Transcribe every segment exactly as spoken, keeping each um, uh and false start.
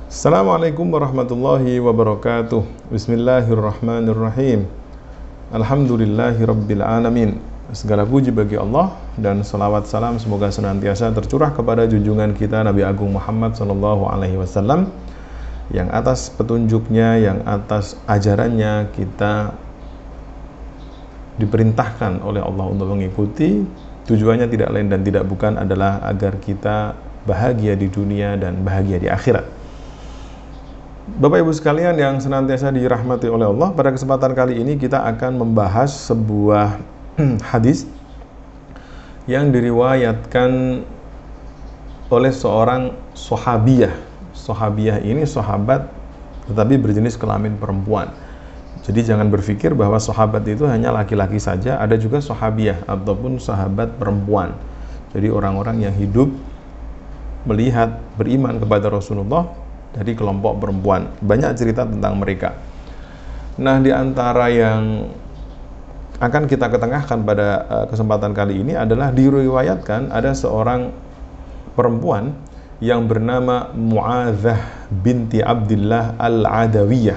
Assalamualaikum warahmatullahi wabarakatuh. Bismillahirrahmanirrahim. Alhamdulillahi rabbil alamin. Segala puji bagi Allah dan salawat salam semoga senantiasa tercurah kepada junjungan kita Nabi Agung Muhammad sallallahu alaihi wasallam, yang atas petunjuknya, yang atas ajarannya kita diperintahkan oleh Allah untuk mengikuti. Tujuannya tidak lain dan tidak bukan adalah agar kita bahagia di dunia dan bahagia di akhirat. Bapak Ibu sekalian yang senantiasa dirahmati oleh Allah, pada kesempatan kali ini kita akan membahas sebuah hadis yang diriwayatkan oleh seorang sahabiyah. Sahabiyah ini sahabat tetapi berjenis kelamin perempuan. Jadi jangan berpikir bahwa sahabat itu hanya laki-laki saja, ada juga sahabiyah ataupun sahabat perempuan. Jadi orang-orang yang hidup melihat beriman kepada Rasulullah dari kelompok perempuan. Banyak cerita tentang mereka. Nah, di antara yang akan kita ketengahkan pada uh, kesempatan kali ini adalah diriwayatkan ada seorang perempuan yang bernama Mu'adzah binti Abdillah Al-Adawiyah.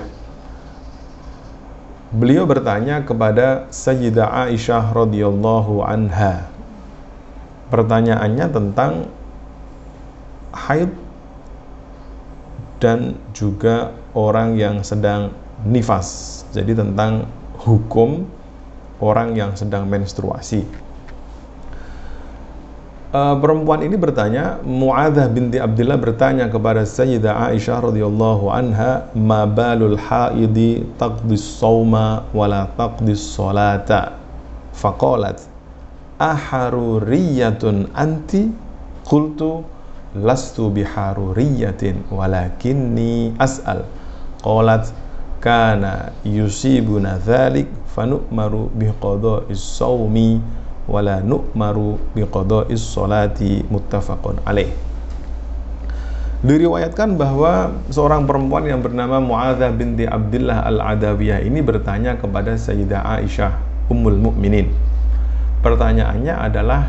Beliau bertanya kepada Sayyidah Aisyah radhiyallahu anha. Pertanyaannya tentang haid dan juga orang yang sedang nifas. Jadi tentang hukum orang yang sedang menstruasi. Uh, perempuan ini bertanya, Mu'adzah binti Abdillah bertanya kepada Sayyidah Aisyah radhiyallahu anha, ma balul haidi taqdis sawma wala taqdis salata. Faqalat, aharuriyatun anti? Qultu lastu biharuriyatin walakinni as'al. Qalat kana yusibuna dzalik fanu'maru biqada'is shaumi wala nu'maru biqada'is sholati, muttafaqun alaih. Diriwayatkan bahwa seorang perempuan yang bernama Mu'adzah binti Abdillah Al-Adawiyah ini bertanya kepada Sayyidah Aisyah Ummul Mukminin. Pertanyaannya adalah,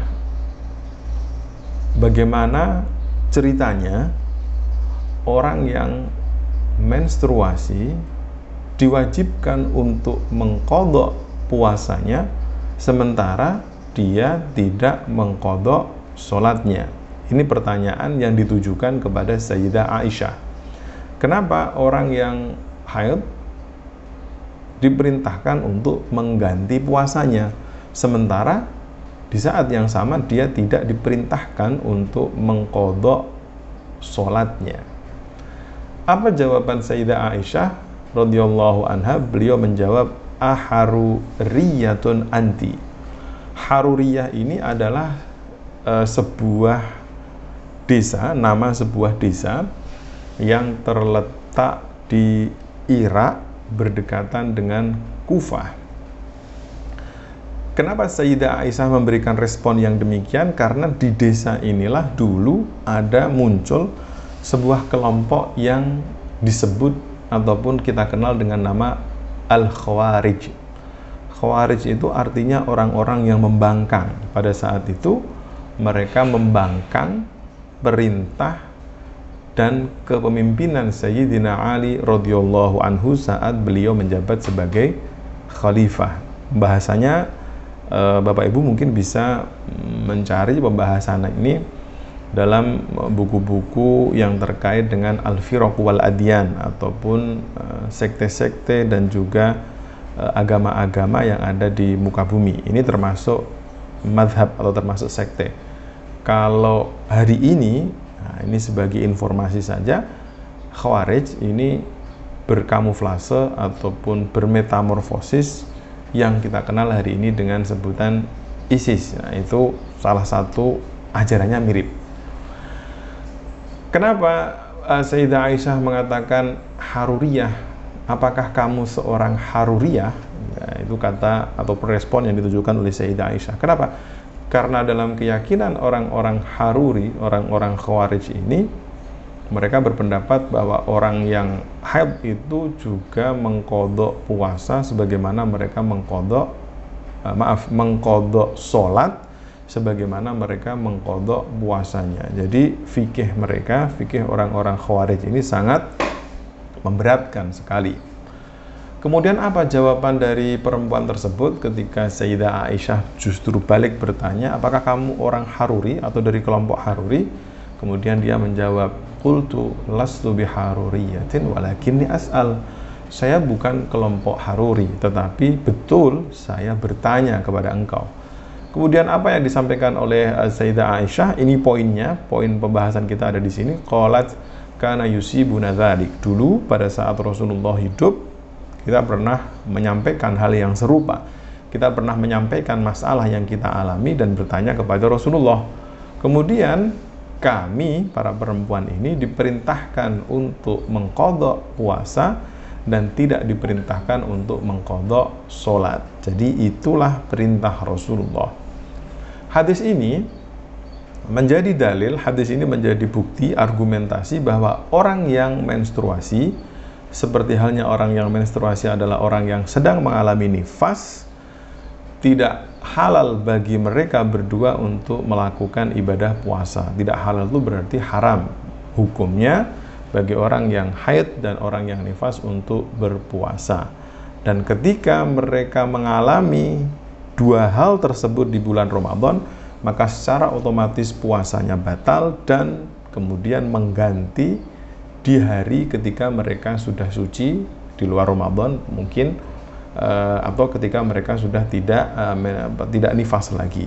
bagaimana ceritanya orang yang menstruasi diwajibkan untuk mengqadha puasanya sementara dia tidak mengqadha sholatnya. Ini pertanyaan yang ditujukan kepada Sayyidah Aisyah. Kenapa orang yang haid diperintahkan untuk mengganti puasanya sementara di saat yang sama dia tidak diperintahkan untuk mengqadha sholatnya? Apa jawaban Sayyidah Aisyah radhiyallahu anha? Beliau menjawab, aharuriyatun anti. Haruriyah ini adalah uh, sebuah desa, nama sebuah desa yang terletak di Irak berdekatan dengan Kufah. Kenapa Sayyidah Aisyah memberikan respon yang demikian? Karena di desa inilah dulu ada muncul sebuah kelompok yang disebut ataupun kita kenal dengan nama Al-Khawarij. Khawarij itu artinya orang-orang yang membangkang. Pada saat itu mereka membangkang perintah dan kepemimpinan Sayyidina Ali radhiyallahu anhu saat beliau menjabat sebagai khalifah. Bahasanya Bapak Ibu mungkin bisa mencari pembahasan ini dalam buku-buku yang terkait dengan al-firaq wal adyan ataupun sekte-sekte dan juga agama-agama yang ada di muka bumi. Ini termasuk madhab atau termasuk sekte. Kalau hari ini, nah ini sebagai informasi saja, Khawarij ini berkamuflase ataupun bermetamorfosis yang kita kenal hari ini dengan sebutan ISIS. Nah, itu salah satu ajarannya mirip. Kenapa uh, Sayyidah Aisyah mengatakan haruriyah? Apakah kamu seorang haruriyah? Nah, itu kata atau respon yang ditujukan oleh Sayyidah Aisyah. Kenapa? Karena dalam keyakinan orang-orang haruri, orang-orang Khawarij ini, mereka berpendapat bahwa orang yang haid itu juga mengqadha puasa sebagaimana mereka mengqadha uh, maaf mengqadha sholat sebagaimana mereka mengqadha puasanya. Jadi fikih mereka, fikih orang-orang Khawarij ini sangat memberatkan sekali. Kemudian apa jawaban dari perempuan tersebut ketika Sayyidah Aisyah justru balik bertanya, apakah kamu orang Haruri atau dari kelompok Haruri? Kemudian dia menjawab, qultu lastu biharuriyatin walakinni as'al. Saya bukan kelompok Haruri, tetapi betul saya bertanya kepada engkau. Kemudian apa yang disampaikan oleh Sayyidah Aisyah? Ini poinnya, poin pembahasan kita ada di sini. Qalat kana yusibuna dzalik. Dulu pada saat Rasulullah hidup, kita pernah menyampaikan hal yang serupa. Kita pernah menyampaikan masalah yang kita alami dan bertanya kepada Rasulullah. Kemudian kami, para perempuan ini, diperintahkan untuk mengqadha puasa dan tidak diperintahkan untuk mengqadha sholat. Jadi itulah perintah Rasulullah. Hadis ini menjadi dalil, hadis ini menjadi bukti, argumentasi bahwa orang yang menstruasi, seperti halnya orang yang menstruasi adalah orang yang sedang mengalami nifas, tidak halal bagi mereka berdua untuk melakukan ibadah puasa. Tidak halal itu berarti haram hukumnya bagi orang yang haid dan orang yang nifas untuk berpuasa. Dan ketika mereka mengalami dua hal tersebut di bulan Ramadan, maka secara otomatis puasanya batal dan kemudian mengganti di hari ketika mereka sudah suci di luar Ramadan mungkin, uh, atau ketika mereka sudah tidak uh, tidak nifas lagi.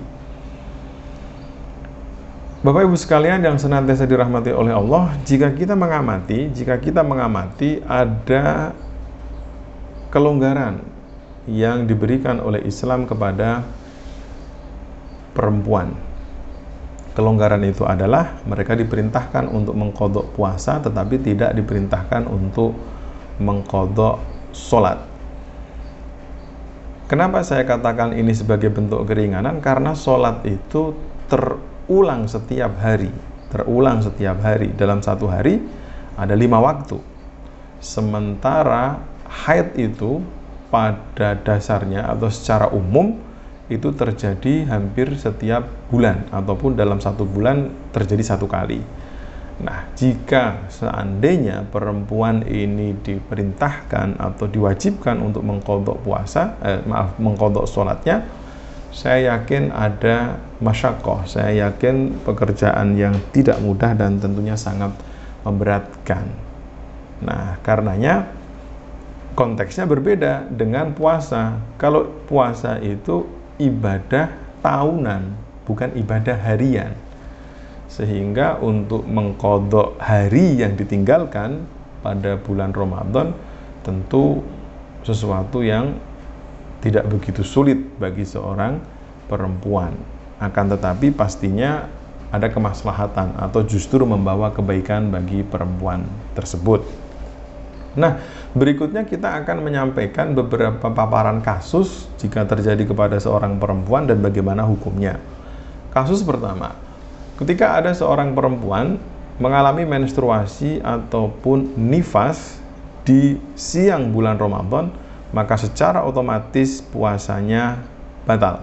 Bapak Ibu sekalian yang senantiasa dirahmati oleh Allah, jika kita mengamati, jika kita mengamati ada kelonggaran yang diberikan oleh Islam kepada perempuan. Kelonggaran itu adalah mereka diperintahkan untuk mengqadha puasa tetapi tidak diperintahkan untuk mengqadha sholat. Kenapa saya katakan ini sebagai bentuk keringanan? Karena sholat itu terulang setiap hari. Terulang setiap hari. Dalam satu hari ada lima waktu. Sementara haid itu pada dasarnya atau secara umum itu terjadi hampir setiap bulan ataupun dalam satu bulan terjadi satu kali. Nah, jika seandainya perempuan ini diperintahkan atau diwajibkan untuk mengqadha puasa, eh, maaf, mengqadha sholatnya, saya yakin ada masyaqqah, saya yakin pekerjaan yang tidak mudah dan tentunya sangat memberatkan. Nah, karenanya konteksnya berbeda dengan puasa. Kalau puasa itu ibadah tahunan, bukan ibadah harian. Sehingga untuk mengqadha hari yang ditinggalkan pada bulan Ramadan tentu sesuatu yang tidak begitu sulit bagi seorang perempuan. Akan tetapi pastinya ada kemaslahatan atau justru membawa kebaikan bagi perempuan tersebut. Nah, berikutnya kita akan menyampaikan beberapa paparan kasus jika terjadi kepada seorang perempuan dan bagaimana hukumnya. Kasus pertama, ketika ada seorang perempuan mengalami menstruasi ataupun nifas di siang bulan Ramadan, maka secara otomatis puasanya batal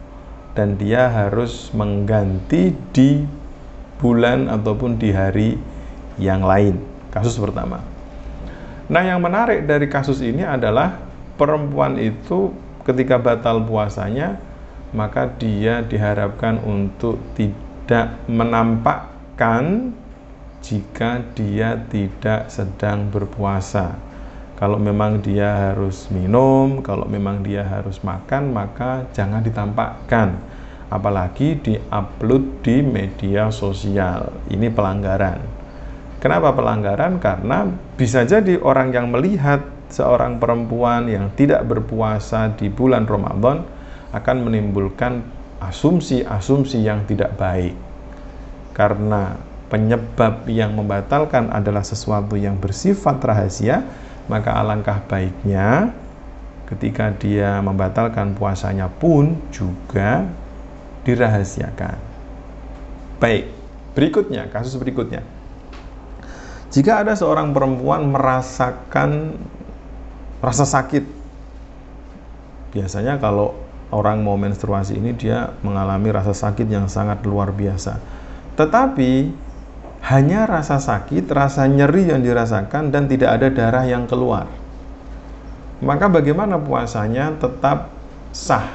dan dia harus mengganti di bulan ataupun di hari yang lain. Kasus pertama. Nah, yang menarik dari kasus ini adalah perempuan itu ketika batal puasanya, maka dia diharapkan untuk tidak menampakkan jika dia tidak sedang berpuasa. Kalau memang dia harus minum, kalau memang dia harus makan, maka jangan ditampakkan. Apalagi di-upload di media sosial. Ini pelanggaran. Kenapa pelanggaran? Karena bisa jadi orang yang melihat seorang perempuan yang tidak berpuasa di bulan Ramadan akan menimbulkan asumsi-asumsi yang tidak baik. Karena penyebab yang membatalkan adalah sesuatu yang bersifat rahasia, maka alangkah baiknya ketika dia membatalkan puasanya pun juga dirahasiakan. Baik, berikutnya, kasus berikutnya. Jika ada seorang perempuan merasakan rasa sakit, biasanya kalau orang mau menstruasi ini dia mengalami rasa sakit yang sangat luar biasa. Tetapi hanya rasa sakit, rasa nyeri yang dirasakan dan tidak ada darah yang keluar. Maka bagaimana puasanya tetap sah.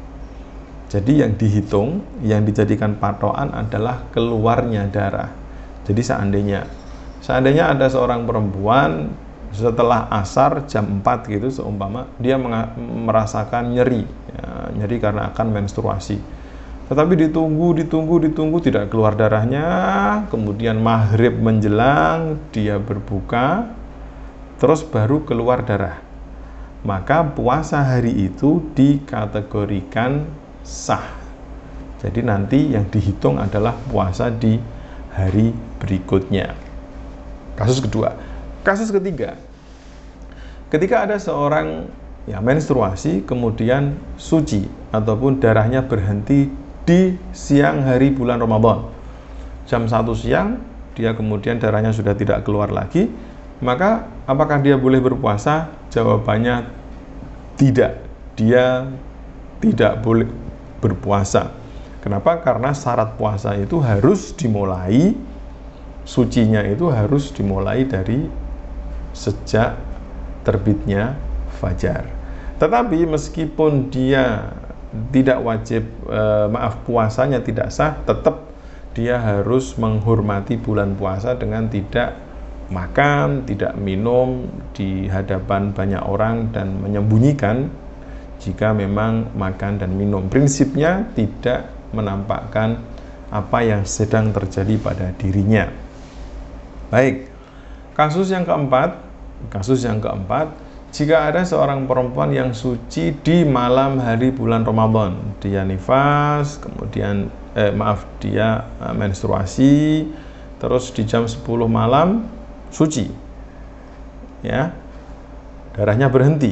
Jadi yang dihitung, yang dijadikan patokan adalah keluarnya darah. Jadi seandainya seandainya ada seorang perempuan setelah asar jam empat gitu seumpama dia merasakan nyeri ya, nyeri karena akan menstruasi, tetapi ditunggu ditunggu ditunggu tidak keluar darahnya, kemudian maghrib menjelang dia berbuka terus baru keluar darah, maka puasa hari itu dikategorikan sah. Jadi nanti yang dihitung adalah puasa di hari berikutnya. Kasus kedua. Kasus ketiga, ketika ada seorang ya menstruasi kemudian suci ataupun darahnya berhenti di siang hari bulan Ramadan, jam satu siang dia kemudian darahnya sudah tidak keluar lagi, maka apakah dia boleh berpuasa? Jawabannya tidak, dia tidak boleh berpuasa. Kenapa? Karena syarat puasa itu harus dimulai, sucinya itu harus dimulai dari sejak terbitnya fajar. Tetapi meskipun dia tidak wajib, eh, maaf puasanya tidak sah, tetap dia harus menghormati bulan puasa dengan tidak makan, tidak minum di hadapan banyak orang dan menyembunyikan jika memang makan dan minum. Prinsipnya tidak menampakkan apa yang sedang terjadi pada dirinya. Baik. Kasus yang keempat, kasus yang keempat, jika ada seorang perempuan yang suci di malam hari bulan Ramadan, dia nifas, kemudian eh, maaf dia eh, menstruasi, terus di jam sepuluh malam suci, ya, darahnya berhenti,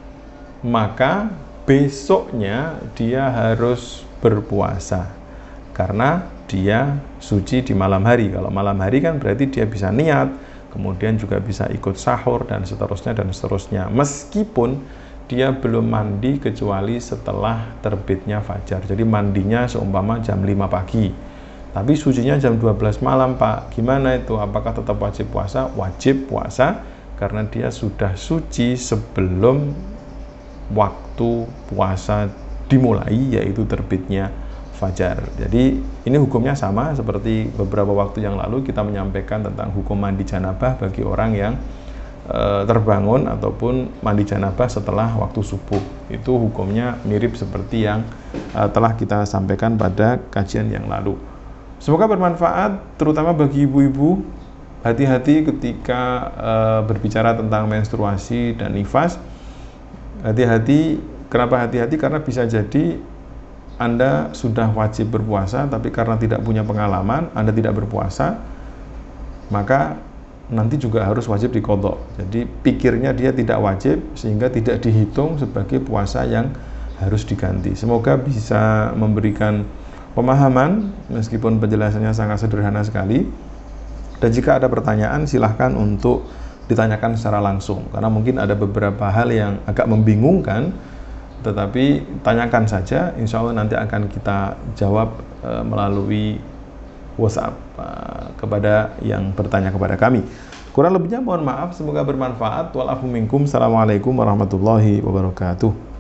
maka besoknya dia harus berpuasa karena dia suci di malam hari. Kalau malam hari kan berarti dia bisa niat, kemudian juga bisa ikut sahur dan seterusnya dan seterusnya, meskipun dia belum mandi kecuali setelah terbitnya fajar. Jadi mandinya seumpama jam lima pagi, tapi sucinya jam dua belas malam, Pak. Gimana itu? Apakah tetap wajib puasa? Wajib puasa karena dia sudah suci sebelum waktu puasa dimulai, yaitu terbitnya fajar. Jadi ini hukumnya sama seperti beberapa waktu yang lalu kita menyampaikan tentang hukum mandi janabah bagi orang yang e, terbangun ataupun mandi janabah setelah waktu subuh. Itu hukumnya mirip seperti yang e, telah kita sampaikan pada kajian yang lalu. Semoga bermanfaat terutama bagi ibu-ibu. Hati-hati ketika e, berbicara tentang menstruasi dan nifas. Hati-hati. Kenapa hati-hati? Karena bisa jadi Anda sudah wajib berpuasa, tapi karena tidak punya pengalaman, Anda tidak berpuasa, maka nanti juga harus wajib diqadha. Jadi pikirnya dia tidak wajib, sehingga tidak dihitung sebagai puasa yang harus diganti. Semoga bisa memberikan pemahaman, meskipun penjelasannya sangat sederhana sekali. Dan jika ada pertanyaan, silahkan untuk ditanyakan secara langsung, karena mungkin ada beberapa hal yang agak membingungkan, tetapi tanyakan saja, insya Allah nanti akan kita jawab e, melalui WhatsApp e, kepada yang bertanya kepada kami. Kurang lebihnya mohon maaf, semoga bermanfaat. Wal afu minkum. Assalamualaikum warahmatullahi wabarakatuh.